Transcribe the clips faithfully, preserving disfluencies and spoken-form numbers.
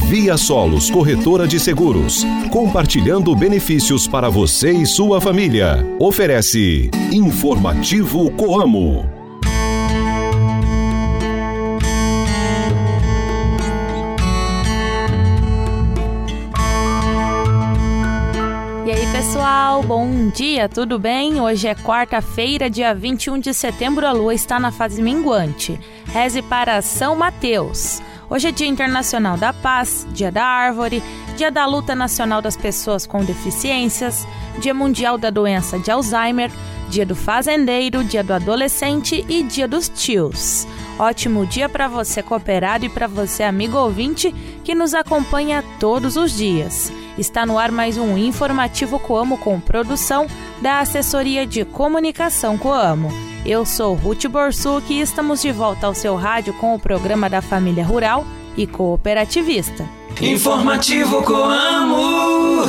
Via Solos Corretora de Seguros, compartilhando benefícios para você e sua família. Oferece Informativo Coamo. E aí, pessoal, bom dia, tudo bem? Hoje é quarta-feira, dia vinte e um de setembro, a lua está na fase minguante. Reze para São Mateus. Hoje é Dia Internacional da Paz, Dia da Árvore, Dia da Luta Nacional das Pessoas com Deficiências, Dia Mundial da Doença de Alzheimer, Dia do Fazendeiro, Dia do Adolescente e Dia dos Tios. Ótimo dia para você cooperado e para você amigo ouvinte que nos acompanha todos os dias. Está no ar mais um Informativo Coamo com produção da Assessoria de Comunicação Coamo. Eu sou Ruth Borsuk e estamos de volta ao seu rádio com o programa da família rural e cooperativista. Informativo Coamo!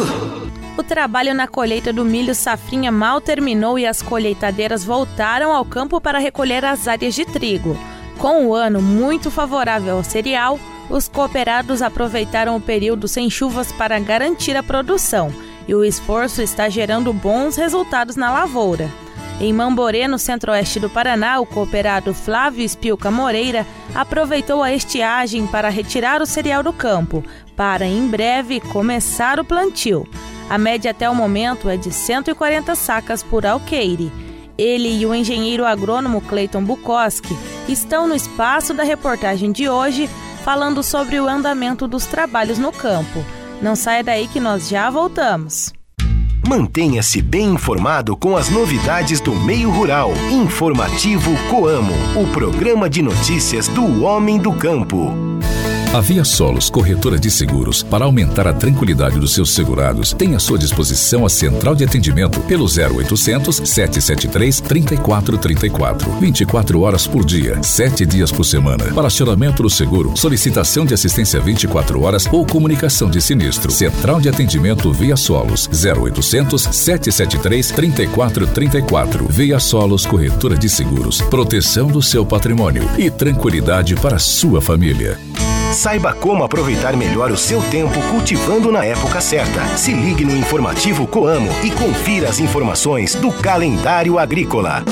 O trabalho na colheita do milho safrinha mal terminou e as colheitadeiras voltaram ao campo para recolher as áreas de trigo. Com o ano muito favorável ao cereal, os cooperados aproveitaram o período sem chuvas para garantir a produção e o esforço está gerando bons resultados na lavoura. Em Mamborê, no centro-oeste do Paraná, o cooperado Flávio Espilca Moreira aproveitou a estiagem para retirar o cereal do campo, para em breve começar o plantio. A média até o momento é de cento e quarenta sacas por alqueire. Ele e o engenheiro agrônomo Cleiton Bukowski estão no espaço da reportagem de hoje, falando sobre o andamento dos trabalhos no campo. Não saia daí que nós já voltamos. Mantenha-se bem informado com as novidades do meio rural. Informativo Coamo, o programa de notícias do homem do campo. A Via Solos Corretora de Seguros, para aumentar a tranquilidade dos seus segurados, tem à sua disposição a central de atendimento pelo zero oitocentos, sete sete três, três quatro três quatro. vinte e quatro horas por dia, sete dias por semana. Para acionamento do seguro, solicitação de assistência vinte e quatro horas ou comunicação de sinistro. Central de atendimento Via Solos, zero oitocentos, sete sete três, três quatro três quatro. Via Solos Corretora de Seguros, proteção do seu patrimônio e tranquilidade para a sua família. Saiba como aproveitar melhor o seu tempo cultivando na época certa. Se ligue no Informativo Coamo e confira as informações do calendário agrícola.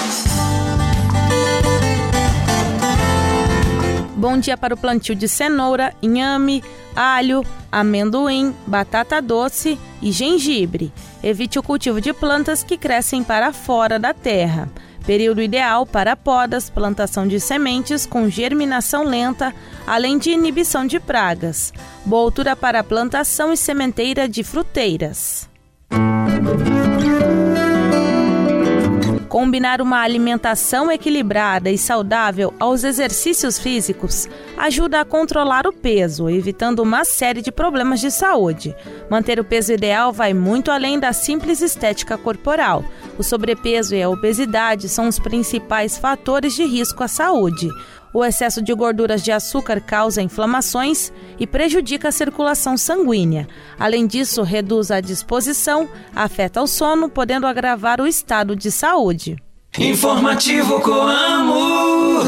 Bom dia para o plantio de cenoura, inhame, alho, amendoim, batata doce e gengibre. Evite o cultivo de plantas que crescem para fora da terra. Período ideal para podas, plantação de sementes com germinação lenta, além de inibição de pragas. Boa altura para plantação e sementeira de fruteiras. Combinar uma alimentação equilibrada e saudável aos exercícios físicos ajuda a controlar o peso, evitando uma série de problemas de saúde. Manter o peso ideal vai muito além da simples estética corporal. O sobrepeso e a obesidade são os principais fatores de risco à saúde. O excesso de gorduras de açúcar causa inflamações e prejudica a circulação sanguínea. Além disso, reduz a disposição, afeta o sono, podendo agravar o estado de saúde. Informativo Coamo!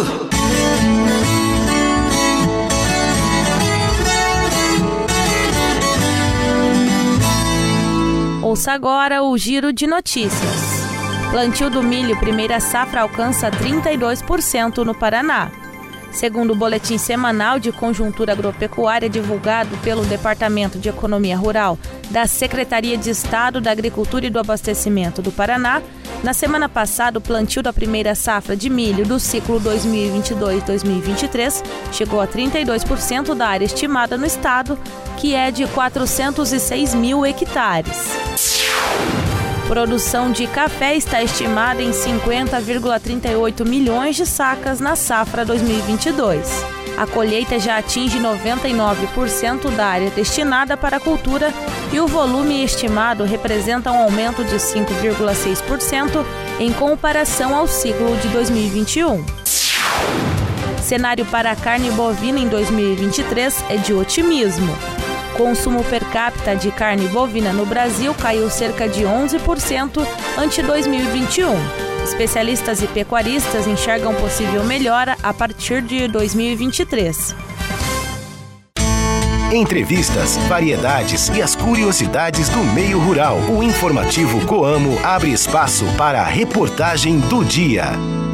Ouça agora o Giro de Notícias. Plantio do milho primeira safra alcança trinta e dois por cento no Paraná. Segundo o boletim semanal de conjuntura agropecuária divulgado pelo Departamento de Economia Rural da Secretaria de Estado da Agricultura e do Abastecimento do Paraná, na semana passada o plantio da primeira safra de milho do ciclo dois mil e vinte e dois a dois mil e vinte e três chegou a trinta e dois por cento da área estimada no estado, que é de quatrocentos e seis mil hectares. Produção de café está estimada em cinquenta vírgula trinta e oito milhões de sacas na safra dois mil e vinte e dois. A colheita já atinge noventa e nove por cento da área destinada para a cultura e o volume estimado representa um aumento de cinco vírgula seis por cento em comparação ao ciclo de dois mil e vinte e um. Cenário para a carne bovina em dois mil e vinte e três é de otimismo. Consumo per capita de carne bovina no Brasil caiu cerca de onze por cento ante dois mil e vinte e um. Especialistas e pecuaristas enxergam possível melhora a partir de dois mil e vinte e três. Entrevistas, variedades e as curiosidades do meio rural. O informativo Coamo abre espaço para a reportagem do dia.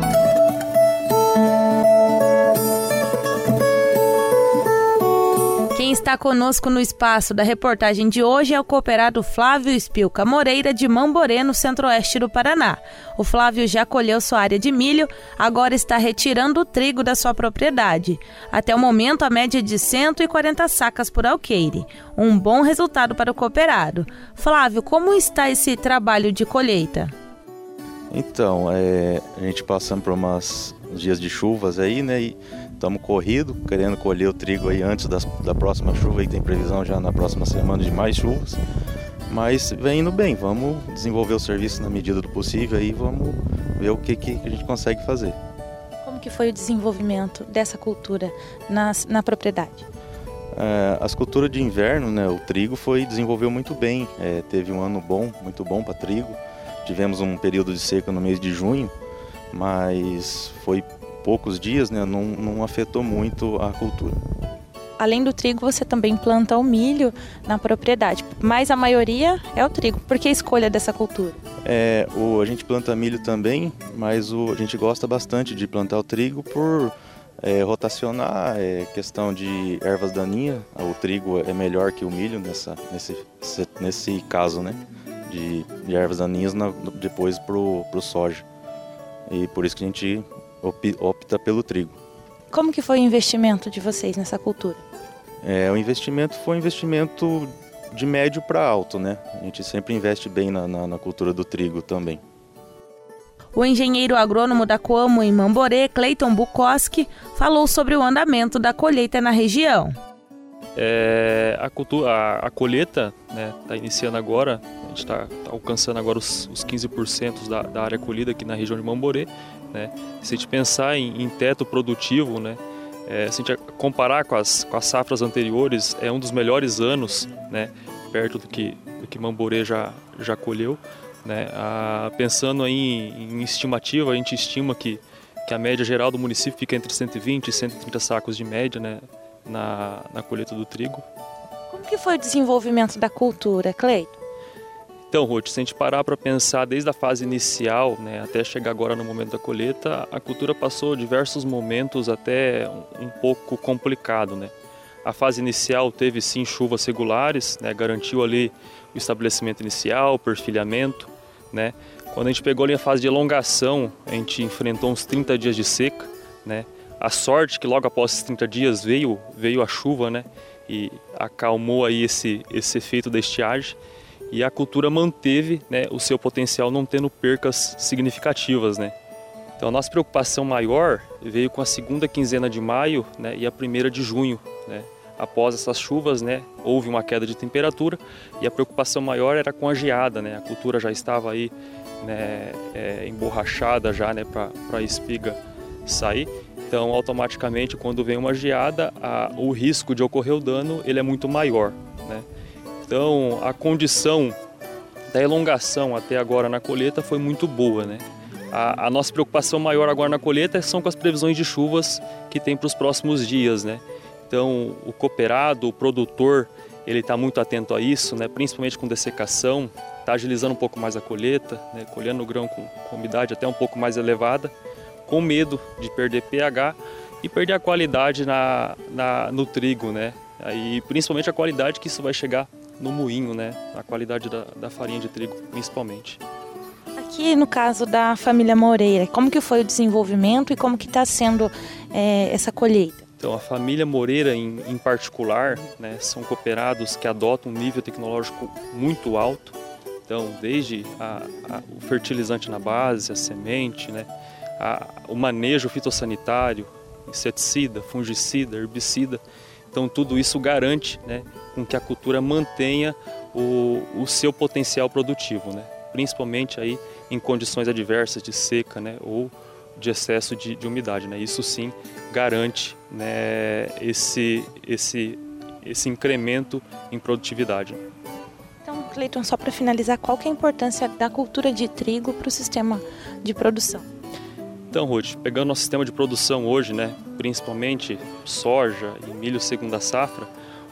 Quem está conosco no espaço da reportagem de hoje é o cooperado Flávio Spilka Moreira, de Mamborê, no centro-oeste do Paraná. O Flávio já colheu sua área de milho, agora está retirando o trigo da sua propriedade. Até o momento, a média é de cento e quarenta sacas por alqueire. Um bom resultado para o cooperado. Flávio, como está esse trabalho de colheita? Então, é, a gente passando por umas dias de chuvas aí, né? E estamos corrido, querendo colher o trigo aí antes das, da próxima chuva, e tem previsão já na próxima semana de mais chuvas. Mas vem indo bem, vamos desenvolver o serviço na medida do possível e vamos ver o que, que a gente consegue fazer. Como que foi o desenvolvimento dessa cultura na, na propriedade? É, as culturas de inverno, né, o trigo foi desenvolveu muito bem, é, teve um ano bom, muito bom para trigo. Tivemos um período de seca no mês de junho, mas foi poucos dias, né, não, não afetou muito a cultura. Além do trigo, você também planta o milho na propriedade, mas a maioria é o trigo. Por que a escolha dessa cultura? É, o, a gente planta milho também, mas o, a gente gosta bastante de plantar o trigo por é, rotacionar, é, questão de ervas daninhas. O trigo é melhor que o milho nessa, nesse, nesse caso, né, de, de ervas daninhas na, depois para o soja. E por isso que a gente opta pelo trigo. Como que foi o investimento de vocês nessa cultura? É, o investimento foi um investimento de médio para alto, né? A gente sempre investe bem na, na, na cultura do trigo também. O engenheiro agrônomo da Coamo em Mamborê, Cleiton Bukowski, falou sobre o andamento da colheita na região. É, a, cultura, a, a colheita está, né, iniciando agora, a gente está tá alcançando agora os, os quinze por cento da, da área colhida aqui na região de Mamborê. Né? Se a gente pensar em, em teto produtivo, né, é, se a gente comparar com as, com as safras anteriores, é um dos melhores anos, né, perto do que, do que Mamborê já, já colheu. Né? Ah, pensando aí em, em estimativa, a gente estima que, que a média geral do município fica entre cento e vinte e cento e trinta sacos de média, né, na, na colheita do trigo. Como que foi o desenvolvimento da cultura, Cleiton? Então, Ruth, se a gente parar para pensar desde a fase inicial, né, até chegar agora no momento da colheita, a cultura passou diversos momentos até um, um pouco complicado, né? A fase inicial teve sim chuvas regulares, né, garantiu ali o estabelecimento inicial, o perfilhamento, né? Quando a gente pegou ali a fase de elongação, a gente enfrentou uns trinta dias de seca, né? A sorte que logo após esses trinta dias veio, veio a chuva, né, e acalmou aí esse, esse efeito da estiagem. E a cultura manteve, né, o seu potencial, não tendo percas significativas, né? Então a nossa preocupação maior veio com a segunda quinzena de maio, né, e a primeira de junho, né? Após essas chuvas, né, houve uma queda de temperatura e a preocupação maior era com a geada, né? A cultura já estava aí, né, é, emborrachada já, né, para a espiga sair. Então automaticamente quando vem uma geada, a, o risco de ocorrer o dano ele é muito maior, né? Então, a condição da elongação até agora na colheita foi muito boa, né? A, a nossa preocupação maior agora na colheita são com as previsões de chuvas que tem para os próximos dias, né? Então, o cooperado, o produtor, ele está muito atento a isso, né? Principalmente com dessecação, está agilizando um pouco mais a colheita, né? Colhendo o grão com, com umidade até um pouco mais elevada, com medo de perder pH e perder a qualidade na, na, no trigo, né? Aí, principalmente a qualidade que isso vai chegar no moinho, né? A qualidade da, da farinha de trigo, principalmente. Aqui no caso da família Moreira, como que foi o desenvolvimento e como que está sendo é, essa colheita? Então, a família Moreira em, em particular, né, são cooperados que adotam um nível tecnológico muito alto. Então, desde a, a, o fertilizante na base, a semente, né, a, o manejo fitossanitário, inseticida, fungicida, herbicida. Então tudo isso garante, né, com que a cultura mantenha o, o seu potencial produtivo, né, principalmente aí em condições adversas de seca, né, ou de excesso de, de umidade, né. Isso sim garante, né, esse, esse, esse incremento em produtividade. Então, Cleiton, só para finalizar, qual que é a importância da cultura de trigo para o sistema de produção? Então, Ruth, pegando nosso sistema de produção hoje, né, principalmente soja e milho segunda safra,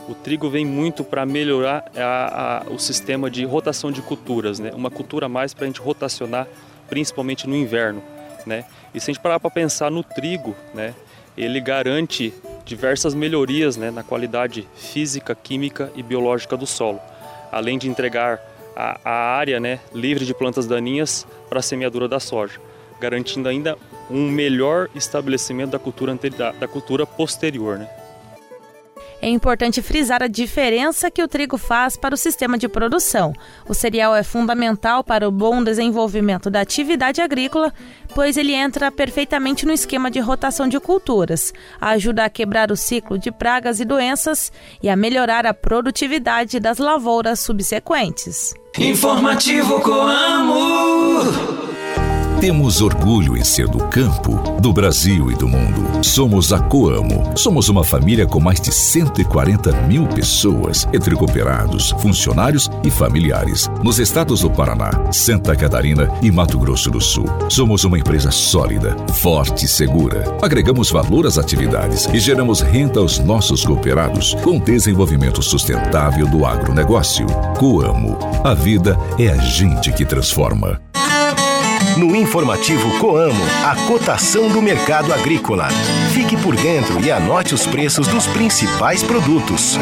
O trigo vem muito para melhorar a, a, o sistema de rotação de culturas, né? Uma cultura a mais para a gente rotacionar, principalmente no inverno, né? E se a gente parar para pensar no trigo, né? Ele garante diversas melhorias, né? Na qualidade física, química e biológica do solo, além de entregar a, a área, né? Livre de plantas daninhas para a semeadura da soja, garantindo ainda um melhor estabelecimento da cultura, da, da cultura posterior, né? É importante frisar a diferença que o trigo faz para o sistema de produção. O cereal é fundamental para o bom desenvolvimento da atividade agrícola, pois ele entra perfeitamente no esquema de rotação de culturas, ajuda a quebrar o ciclo de pragas e doenças e a melhorar a produtividade das lavouras subsequentes. Informativo Coamo. Temos orgulho em ser do campo, do Brasil e do mundo. Somos a Coamo. Somos uma família com mais de cento e quarenta mil pessoas, entre cooperados, funcionários e familiares, nos estados do Paraná, Santa Catarina e Mato Grosso do Sul. Somos uma empresa sólida, forte e segura. Agregamos valor às atividades e geramos renda aos nossos cooperados com desenvolvimento sustentável do agronegócio. Coamo. A vida é a gente que transforma. No Informativo Coamo, a cotação do mercado agrícola. Fique por dentro e anote os preços dos principais produtos.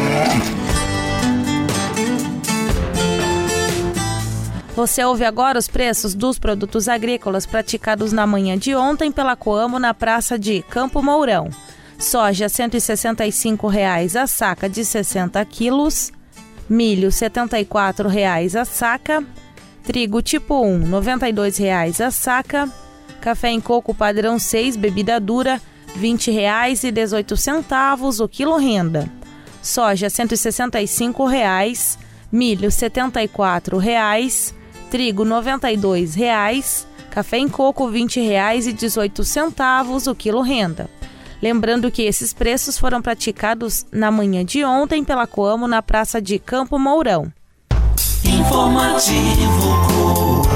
Você ouve agora os preços dos produtos agrícolas praticados na manhã de ontem pela Coamo na praça de Campo Mourão. Soja cento e sessenta e cinco reais a saca de sessenta quilos, milho setenta e quatro reais a saca, trigo tipo um, noventa e dois reais a saca. Café em coco padrão seis, bebida dura, vinte reais e dezoito centavos o quilo renda. Soja cento e sessenta e cinco reais, milho setenta e quatro reais, trigo noventa e dois reais, café em coco vinte reais e dezoito centavos o quilo renda. Lembrando que esses preços foram praticados na manhã de ontem pela Coamo na praça de Campo Mourão. Informativo Coamo.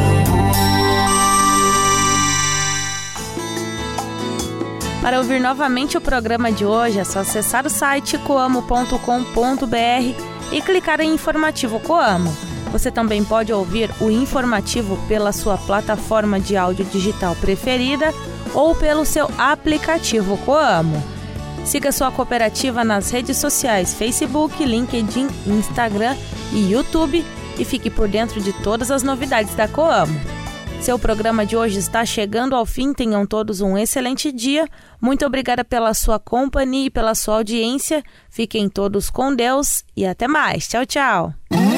Para ouvir novamente o programa de hoje, é só acessar o site coamo ponto com ponto br e clicar em Informativo Coamo. Você também pode ouvir o informativo pela sua plataforma de áudio digital preferida ou pelo seu aplicativo Coamo. Siga sua cooperativa nas redes sociais Facebook, LinkedIn, Instagram e YouTube e fique por dentro de todas as novidades da Coamo. Seu programa de hoje está chegando ao fim. Tenham todos um excelente dia. Muito obrigada pela sua companhia e pela sua audiência. Fiquem todos com Deus e até mais. Tchau, tchau.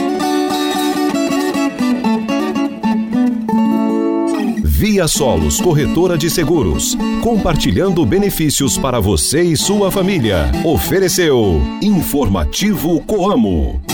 Via Solos Corretora de Seguros, compartilhando benefícios para você e sua família. Ofereceu Informativo Coamo.